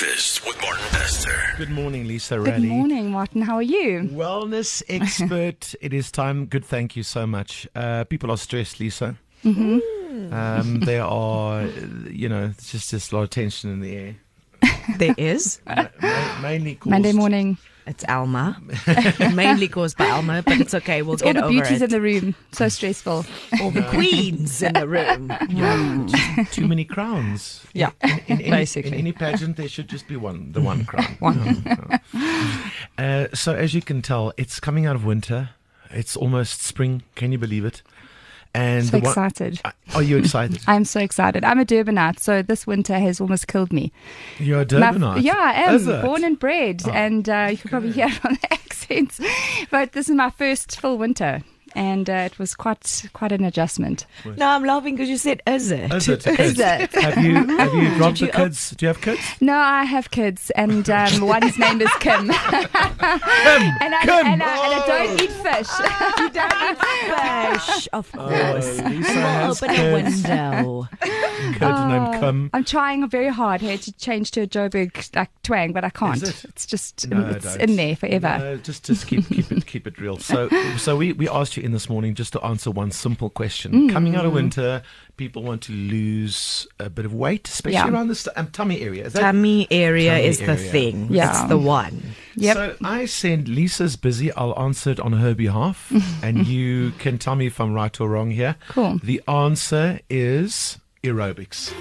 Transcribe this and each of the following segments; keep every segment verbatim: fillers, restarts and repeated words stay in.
Breakfast with Martin Bester. Good morning, Lisa Good Raleigh. morning, Martin. How are you? Wellness expert. It is time. Good, thank you so much. Uh, people are stressed, Lisa. Mm-hmm. Um, there are, you know, it's just, just a lot of tension in the air. There is. Ma- ma- mainly caused. Monday morning. It's Alma. Mainly caused by Alma, but it's okay. We'll It's all get the over beauties it. in the room. So stressful. All the queens in the room. Yeah, too, too many crowns. Yeah, In, in, any, basically. in any pageant, there should just be one, the one crown. One. Uh, so as you can tell, it's coming out of winter. It's almost spring. Can you believe it? And So the one- excited. Uh, Are you excited? I'm so excited. I'm a Durbanite, so this winter has almost killed me. You're a My- Durbanite. yeah, I am. Is it? Born and bred. Oh, and uh, you can probably hear it from the accents. But this is my first full winter. And uh, it was quite quite an adjustment. No, I'm laughing because you said, is it? Is it? Is it? Have you have you dropped you the op- kids? Do you have kids? No, I have kids, and um, one's name is Kim. Kim. and, I, Kim. and, I, and I don't eat fish. You don't eat fish, of course. Oh, Lisa We'll has open a kids. window. Kid named Kim. I'm trying very hard here to change to a Joburg like twang, but I can't. Is it? It's just No, it's don't. in there forever. No, just just keep keep it keep it real. So so we, we asked you in this morning just to answer one simple question. Mm. Coming out of winter, people want to lose a bit of weight, especially Yeah. around the st- um, tummy area. Is that Tummy area Tummy is the area. thing. Yeah. It's the one. Yep. So I said, Lisa's busy. I'll answer it on her behalf, and you can tell me if I'm right or wrong here. Cool. The answer is aerobics.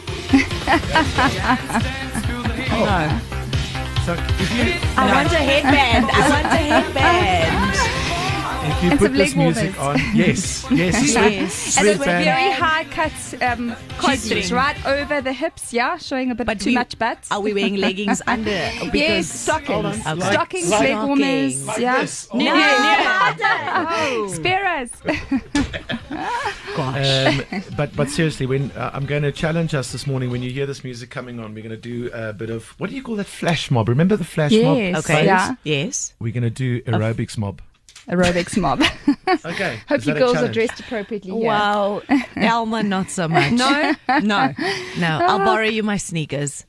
No. So if you I want a headband. I want a headband. if you And put some this leg music warmers. on, yes, yes, sweat, Yes. sweat And it's band. very high cut um, costumes, G-string. right over the hips, yeah, showing a bit But too we- much butt. Are we wearing leggings under? Yes, Because stockings, Okay. stockings, Like- leg warmers, Like yeah. this. Oh, No, Yeah. no. Spare us. Gosh. Um, but but seriously, when uh, I'm going to challenge us this morning, when you hear this music coming on, we're going to do a bit of, what do you call that, flash mob? Remember the flash mob? Yes. Okay. Yeah. Yes. We're going to do aerobics mob. Aerobics mob. Okay. Hope is you that a girls are challenge? dressed appropriately here. Wow. Elma, not so much. No? No. No. I'll borrow you my sneakers.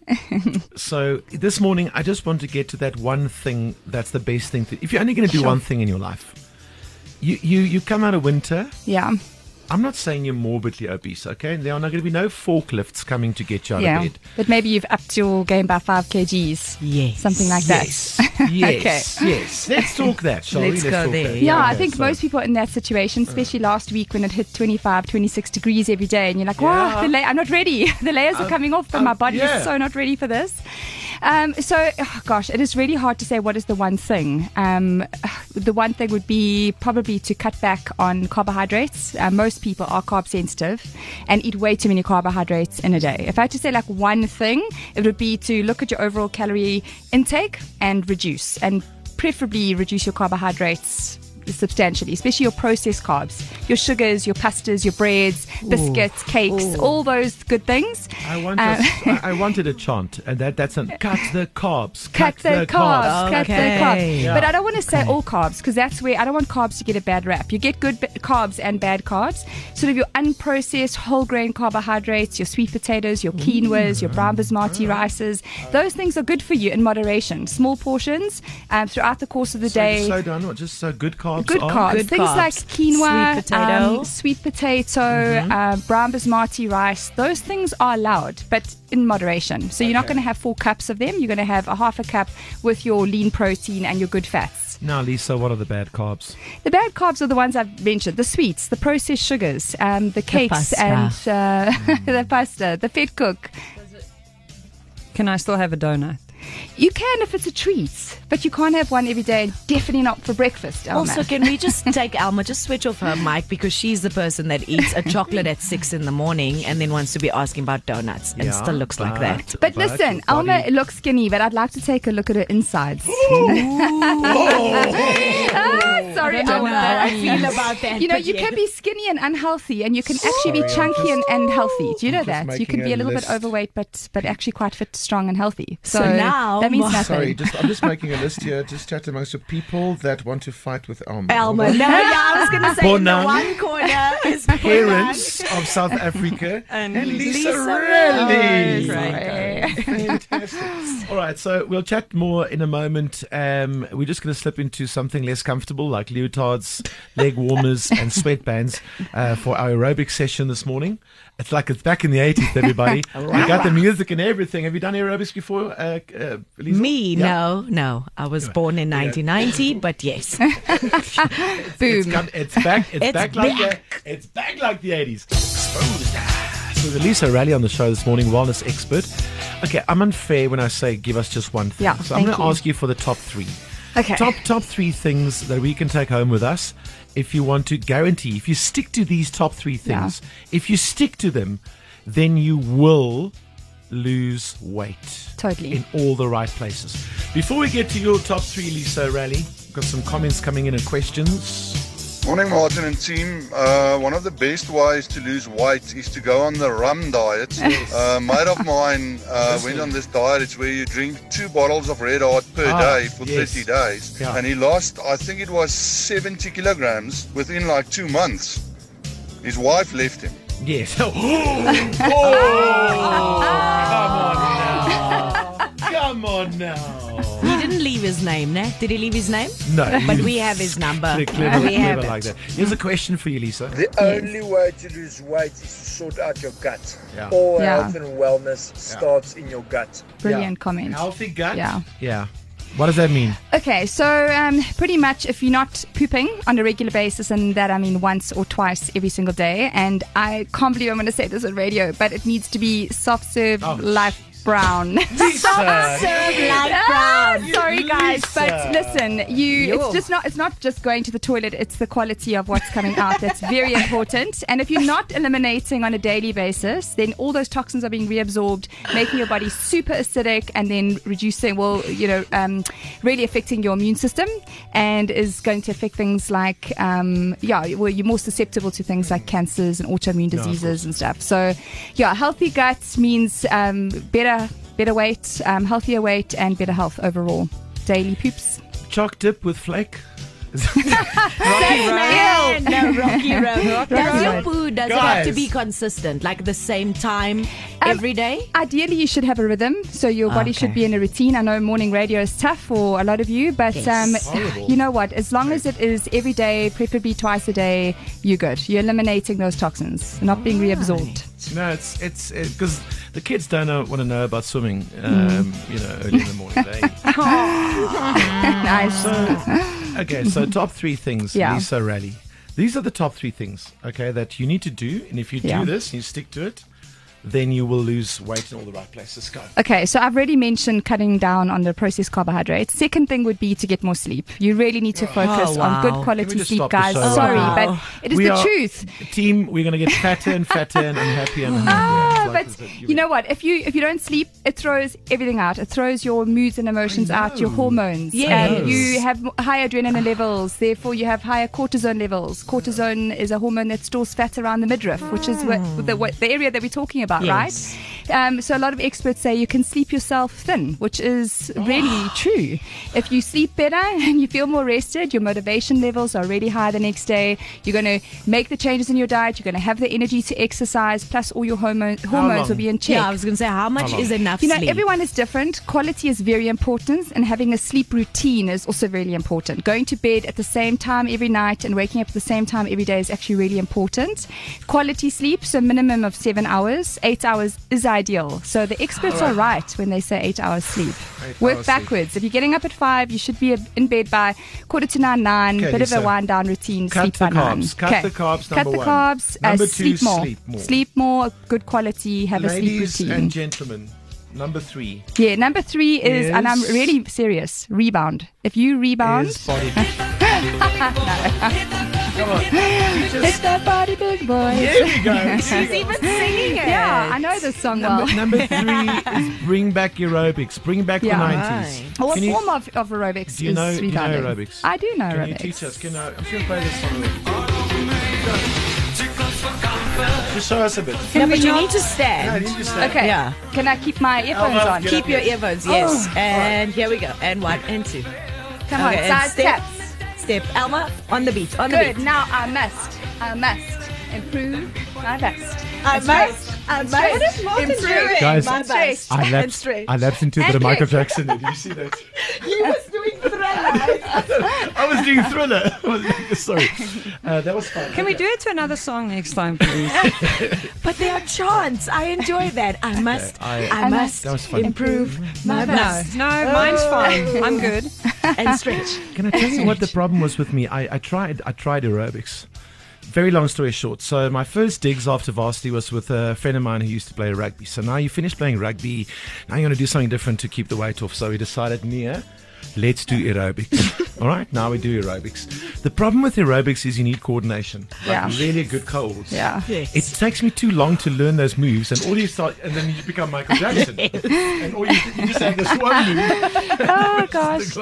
So this morning, I just want to get to that one thing that's the best thing. To, if you're only going to do Sure. one thing in your life, you, you, you come out of winter. Yeah. I'm not saying you're morbidly obese, okay? There are not going to be no forklifts coming to get you out Yeah. of bed. But maybe you've upped your game by five kgs. Yes. Something like that. Yes, yes, yes. Let's talk that, shall Let's we? go talk there. that. Yeah, I okay, think so- most people are in that situation, especially last week when it hit twenty-five, twenty-six degrees every day. And you're like, wow, Yeah. the la- I'm not ready. The layers are coming off, but um, my body yeah. is so not ready for this. Um, so, oh gosh, it is really hard to say what is the one thing. Um, the one thing would be probably to cut back on carbohydrates. Uh, most people are carb sensitive and eat way too many carbohydrates in a day. If I had to say like one thing, it would be to look at your overall calorie intake and reduce, and preferably reduce your carbohydrates substantially, especially your processed carbs, your sugars, your pastas, your breads, biscuits, cakes, Ooh. all those good things. I, want Um, us, I, I wanted a chant, and that, that's an cut the carbs, Cut the carbs, cut the Okay. carbs. Yeah. But I don't want to say Okay. all carbs, because that's where I don't want carbs to get a bad rap. You get good b- carbs and bad carbs. Sort of your unprocessed whole grain carbohydrates, your sweet potatoes, your quinoas, your brown basmati rices. Those things are good for you in moderation. Small portions um, throughout the course of the So day. just slow down, what, just so good carbs Good are? carbs, Good things carbs. like quinoa, Sweet potato. um, sweet potato, uh, brown basmati rice. Those things are allowed, but in moderation. So you're not going to have four cups of them. You're going to have a half a cup with your lean protein and your good fats. Now, Lisa, what are the bad carbs? The bad carbs are the ones I've mentioned: the sweets, the processed sugars, um, the cakes, pasta. and uh, the pasta, the fat cook. Can I still have a donut? You can if it's a treat, but you can't have one every day. Definitely not for breakfast, Elma. Also, can we just take Alma, just switch off her mic, because she's the person that eats a chocolate at six in the morning and then wants to be asking about donuts and Yeah, still looks like but- that. But But listen, your Alma body- looks skinny, but I'd like to take a look at her insides. Ah, sorry, I don't know how I Alma. feel about that. You know, but you yeah. can be skinny and unhealthy, and you can actually be chunky and, and healthy. Do you know I'm just that? You can making be a a little list. bit overweight, but but actually quite fit, strong, and healthy. So, So now That means Elma. nothing. Sorry, just I'm just making a list here. Just chat amongst the people that want to fight with Elma. Elma. No, yeah, I was going to say in the Bonang. one corner is Parents of South Africa And Lisa, Lisa Raleigh. Sorry. Fantastic. All right, so we'll chat more in a moment. Um, we're just going to slip into something less comfortable, like leotards, leg warmers, and sweatbands uh, for our aerobic session this morning. It's like it's back in the eighties, everybody. We got the music and everything. Have you done aerobics before, uh, uh, Lisa? Me, Yeah. no, no. I was born in nineteen ninety, but yes. It's, Boom. come, it's back. It's, It's back like back. the, it's back like the eighties. Exposed. So with Lisa Raleigh on the show this morning, wellness expert. Okay, I'm unfair when I say give us just one thing. Yeah, so I'm thank going to you. ask you for the top three. Okay. Top top three things that we can take home with us if you want to guarantee. If you stick to these top three things, if you stick to them, then you will lose weight. Totally. In all the right places. Before we get to your top three, Lisa Raleigh, got some comments coming in and questions. Morning, Martin and team. Uh, one of the best ways to lose weight is to go on the rum diet. Uh, a mate of mine uh, went on this diet. It's where you drink two bottles of Red Hot per Ah, day for yes. thirty days. Yeah. And he lost, I think it was seventy kilograms within like two months. His wife left him. Yes. Oh, oh, come on now. Come on now. He didn't leave his name, ne? Did he leave his name? No. But you- we have his number. Pretty clever, we have clever it. like that. Here's a question for you, Lisa. The only way to lose weight is to sort out your gut. Yeah. All Yeah. health and wellness starts in your gut. Brilliant Yeah. comment. Healthy gut? Yeah. Yeah. What does that mean? Okay, so um, pretty much if you're not pooping on a regular basis, and that I mean once or twice every single day, and I can't believe I'm going to say this on radio, but it needs to be soft serve Oh, life brown. Lisa. Ah, sorry guys, Lisa. but listen, you Yo. it's just not it's not just going to the toilet, it's the quality of what's coming out that's very important. And if you're not eliminating on a daily basis, then all those toxins are being reabsorbed, making your body super acidic, and then reducing, well, you know, um, really affecting your immune system, and is going to affect things like um, yeah, well, you're more susceptible to things like cancers and autoimmune of diseases and stuff. So yeah, healthy gut means um, better better weight, um, healthier weight, and better health overall. Daily poops. Chalk dip with flake? No, no, Rocky Road. Does your Road. poo, does it have to Guys. be consistent? Like the same time Um, every day? Ideally, you should have a rhythm, so your body Okay. should be in a routine. I know morning radio is tough for a lot of you, but Yes. um, Horrible. you know what? As long as it is every day, preferably twice a day, you're good. You're eliminating those toxins, They're not being reabsorbed. No, it's it's because the kids don't know, want to know about swimming. Um, You know, early in the morning. They, Nice. okay, so top three things, Yeah. Lisa Raleigh. These are the top three things, okay, that you need to do, and if you do Yeah. this, and you stick to it, then you will lose weight in all the right places. Go. Okay, so I've already mentioned cutting down on the processed carbohydrates. Second thing would be to get more sleep. You really need to focus Oh, on wow. good Can we quality just sleep, stop the guys. show right Sorry, now? but it is We the are- truth. Team, we're going to get fatter and fatter and unhappier and unhappier. Ah, It's but like this- you know what? If you if you don't sleep, it throws everything out. It throws your moods and emotions I out, your know. hormones. Yes. Um, you have m- higher adrenaline levels, therefore you have higher cortisone levels. Cortisone is a hormone that stores fat around the midriff, which is what, the, what, the area that we're talking about, Yes. right? Um, so a lot of experts say you can sleep yourself thin, which is really true. If you sleep better and you feel more rested, your motivation levels are really high the next day. You're going to make the changes in your diet. You're going to have the energy to exercise, plus all your hormone, hormones long? will be in check. Yeah, I was going to say, how much long? is enough You know, sleep? everyone is different. Quality is very important, and having a sleep routine is also really important. Going to bed at the same time every night and waking up at the same time every day is actually really important. Quality sleep, so minimum of seven hours. Eight hours is ideal. So the experts are right when they say eight hours sleep. Eight Work hours sleep. backwards. If you're getting up at five, you should be in bed by quarter to nine, nine. Okay, bit Lisa. of a wind down routine. Cut sleep the by nine. carbs. Cut Okay. the carbs, Cut number the one. carbs. uh, Number two, sleep more. sleep more. Sleep more. Good quality. Have a sleep Ladies routine. and gentlemen, number three Yeah, number three is, and I'm Is- really serious, rebound. If you rebound, is body. Come on. hit that body, big boys. Here we go. Here we She's go. even singing it. Yeah, I know this song well. Number, number three is bring back aerobics. Bring back Yeah. the nineties. What Can you- form of, of aerobics Do you is know- do you know rebounding? aerobics? I do know Can aerobics. you teach us? Can I, I'm just going to play this song. Just show us a bit. No, but you need to Yeah, stand. you just stand. Okay. Yeah. Can I keep my earphones Alma, on? get Keep up your here. earphones, yes. Oh. And here we go. And one and two. Come on, Okay, and side step. steps. Step. Alma, on the beat. On the Good. beat. Now I must, I must improve my best. I And must. straight. I And must. straight. What is Martin And straight. doing? Guys, My And straight. best. I And lapsed, straight. I lapsed into a bit of And Michael kick. Jackson. Did you see that? He was doing thriller. I was doing Thriller. I was- Sorry. Uh, that was fun. Can we do it to another song next time, please? But there are chants. I enjoy that. I must. I- I, must That was fun. improve my No, best. no, mine's fine. I'm good. And stretch. Can I tell you what the problem was with me? I, I tried I tried aerobics. Very long story short. So my first digs after varsity was with a friend of mine who used to play rugby. So now you finish playing rugby. Now you want to do something different to keep the weight off. So we decided, Nia, let's do aerobics. All right, now we do aerobics. The problem with aerobics is you need coordination. Like Yeah. really good colds. Yeah. Yes. It takes me too long to learn those moves, and all you start, and then you become Michael Jackson, and all you, you just have this one move. Oh gosh.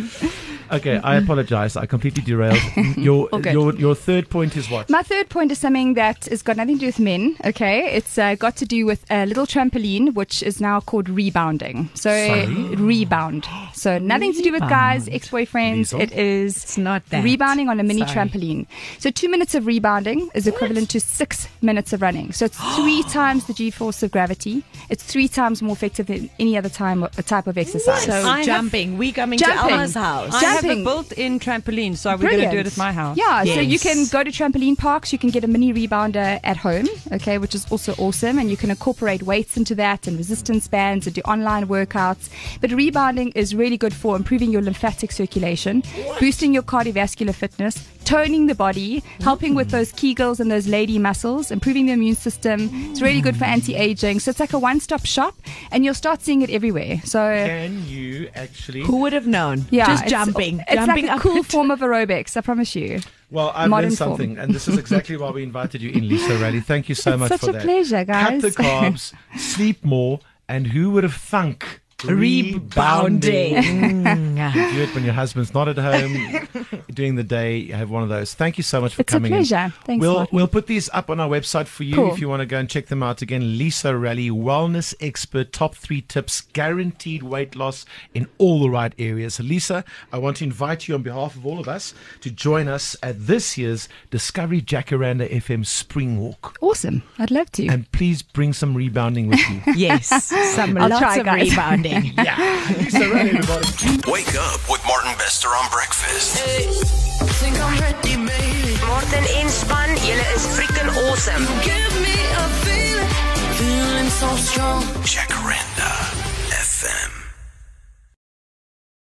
Okay, I apologize. I completely derailed. Your All good. your your third point is what? My third point is something that has got nothing to do with men, okay? It's uh, got to do with a little trampoline, which is now called rebounding. So, Sorry? rebound. So, nothing to do with guys, ex boyfriends. Liesel? It is It's not that. rebounding on a mini Sorry. trampoline. So, two minutes of rebounding is equivalent to six minutes of running. So, it's three times the G force of gravity. It's three times more effective than any other time a type of exercise. So I have- jumping. We coming Jumping. to Alma's house. I have a Jumping. built-in trampoline, so we're going to do it at my house. Yeah, so you Yes. can go to trampoline parks, you can get a mini rebounder at home, okay, which is also awesome, and you can incorporate weights into that and resistance bands and do online workouts. But rebounding is really good for improving your lymphatic circulation, boosting your cardiovascular fitness, toning the body, helping with those Kegels and those lady muscles, improving the immune system. It's really good for anti-aging. So it's like a one-stop shop, and you'll start seeing it everywhere. So Can you actually? Who would have known? yeah, Just it's- jumping. It's jumping like a up cool and- form of aerobics, I promise you. Well, I've Modern learned form. something, and this is exactly why we invited you in, Lisa Raleigh. Thank you so It's much such for a that. pleasure, guys. Cut the carbs, sleep more, and who would have thunk? Rebounding. Mm. Do it when your husband's not at home. During the day, you have one of those. Thank you so much for It's a coming in. pleasure. Thanks, We'll Martin. we'll put these up on our website for you Cool. if you want to go and check them out again. Lisa Raleigh, wellness expert, top three tips, guaranteed weight loss in all the right areas. Lisa, I want to invite you on behalf of all of us to join us at this year's Discovery Jacaranda F M Spring Walk. Awesome. I'd love to. And please bring some rebounding with you. Yes. Some I'll lots try, of guys. rebounding. Yeah, Lisa Raleigh, everybody. Wake up with Martin Bester on breakfast. Martin en span, julle is freaking awesome. Jacaranda F M.